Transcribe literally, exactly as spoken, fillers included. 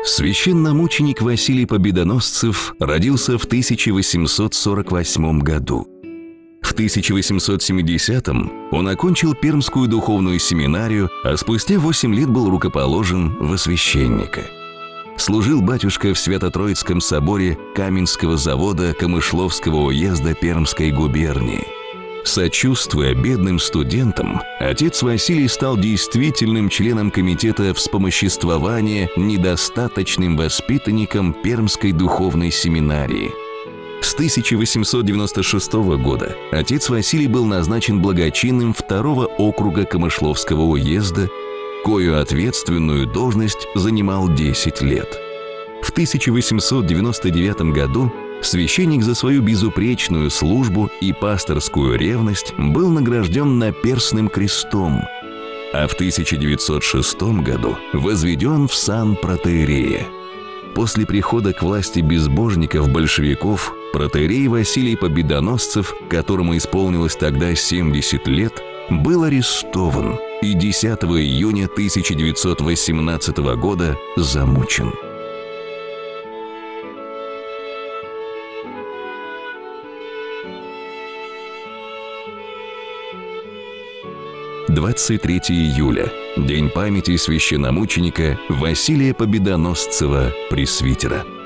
Священномученик Василий Победоносцев родился в тысяча восемьсот сорок восьмом году. В тысяча восемьсот семидесятом он окончил Пермскую духовную семинарию, а спустя восемь лет был рукоположен во священника. Служил батюшка в Свято-Троицком соборе Каменского завода Камышловского уезда Пермской губернии. Сочувствуя бедным студентам, отец Василий стал действительным членом комитета вспомоществования недостаточным воспитанникам Пермской духовной семинарии. С тысяча восемьсот девяносто шестого года отец Василий был назначен благочинным второго округа Камышловского уезда, кою ответственную должность занимал десять лет. В тысяча восемьсот девяносто девятом году священник за свою безупречную службу и пасторскую ревность был награжден наперстным крестом, а в тысяча девятьсот шестом году возведен в сан протоиерея. После прихода к власти безбожников-большевиков протоиерей Василий Победоносцев, которому исполнилось тогда семьдесят лет, был арестован и десятого июня тысяча девятьсот восемнадцатого года замучен. двадцать третьего июля – день памяти священномученика Василия Победоносцева, пресвитера.